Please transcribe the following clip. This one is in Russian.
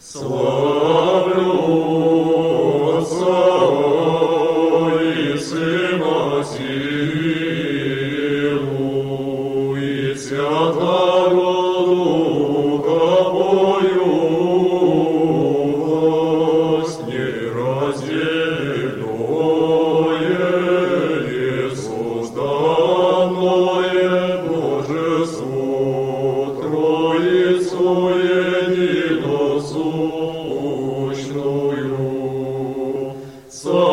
Славлю Отца и Сына Силу и Святого Духа пою власть нераздельное, несозданное Божество, Троицу единосущную.